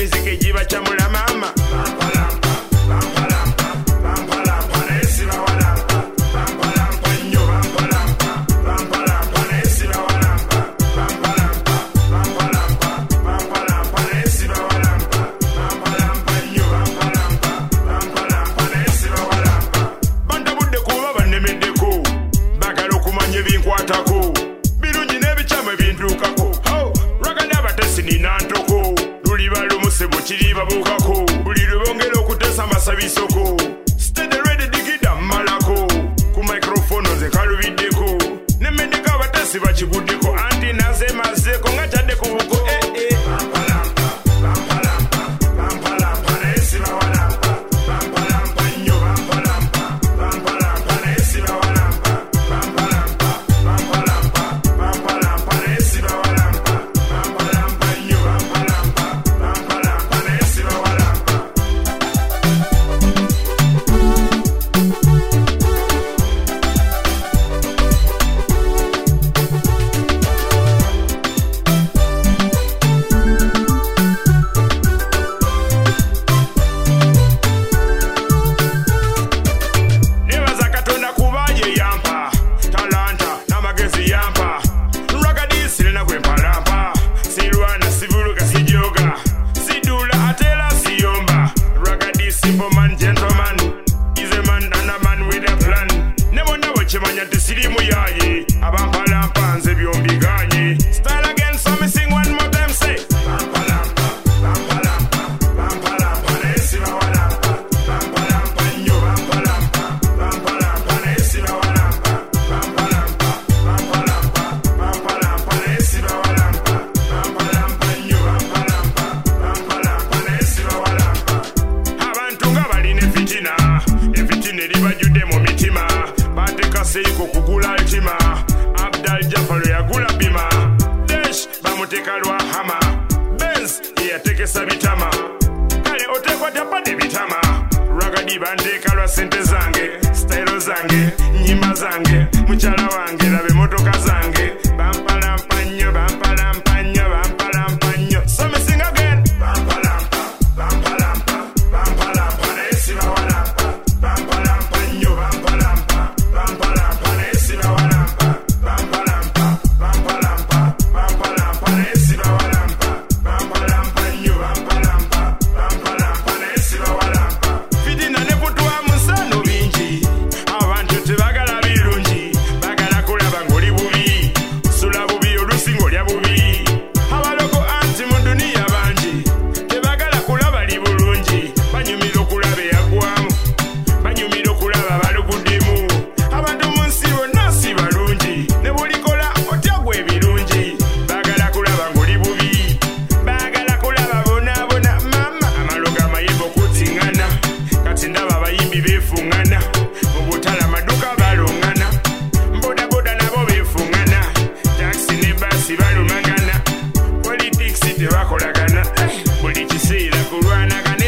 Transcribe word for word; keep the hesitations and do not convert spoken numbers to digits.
emiziki egiba kyamula mama bampalampa bampalampa bampalampa nesi bawalampa bampalampa nnyo bampalampa bampalampa nesi bawalampa bampalampa bampalampa bampalampa nesi bawalampa bampalampa nnyo bampalampa bampalampa nesi bawalampa bantabudde kuba bannemeddeko bagala okumanya ebinkwatako birungi n'ebikyamu ebintuukako ragada abatesi nina ntoko luliba lumuse bukiri babuukako buli lwe bongera okutesa amasabisoko steady ready digida mmalako ku microphone nze kalubiddeko nemmedeko abatesi bakiguddeko anti naze mazeeko nga kyadde ku buko eh eh bampalampa bampalampa bampalampa nesi bawalampa bampalampa nnyo bampalampa bampalampa nesi bawalampa bampalampa bampalampa bampalampa nesi bawalampa bampalampa nnyo bampalampa bampalampa nesi bawalampa nebaza katonda kuba ye yampa talanta n'amagezi yampa ragadi sirina gwe mpalampa sirwana sivuluga sijoga sidula atela siyomba ragadi simple man gentleman is a man and a man with a plan ne bonna bwekimanya nti sirimu yaye abampalampa nze byombiganye style again so me sing one more time say bampalampa bampalampa bampalampa nesi bawalampa bampalampa nnyo bampalampa bampalampa nesi bawalampa bampalampa bampalampa bampalampa nesi bawalampa bampalampa nnyo bampalampa bampalampa nesi bawalampa abantu nga balina efitina efitina eribajjudde mu mitima bateeka seiko kugula altima abdal jafalo yagula bima desh bamuteeka lwahama benz yeyatekesa bitama kale oteekwa tyapade bitama ragadi banteeka lwa sente zange stayilo zange nyima zange mukyala wange laba emotoka zange bampalampa nnyo bampalampa nnyo bampalampa nnyo so me sing again bampalampa bampalampa bampalampa nesi bawalampa bampalampa nnyo bampalampa bampalampa nesi bawalampa bampalampa bampalampa bampalampa nesi bawalampa bampalampa nnyo bampalampa bampalampa nesi bawalampa fitina ne kutwa musano bingi abantu tebagala birungi bagala kulaba ng'oli bubi sula bubi olusi ng'olya bubi abaloko anti mu duniya bangi tebagala kulaba li bulungi banyumira okulaba eyagwamu banyumira okulaba baluguddemu abantu mu nsi bonna si balungi ne bulikola otya gwe ebirungi bagala kulaba ng'oli bubi bagala kulaba bonaabona mama amaloga amayimba okutiŋŋana kati ndaba abayimbi beefuŋŋana mu butala amaduka balongana bodaboda nabo beefuŋŋana takisi ne baasi balumagana politics tebakolagana eh, buli kiseera kulwanagana